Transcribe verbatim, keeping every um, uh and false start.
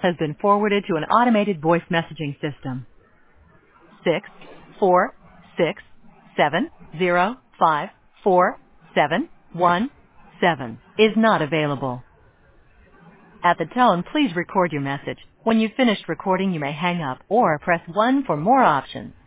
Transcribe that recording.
has been forwarded to an automated voice messaging system. Six four six seven zero five four seven one seven is not available. At the tone, please record your message. When you've finished recording, you may hang up or press one for more options.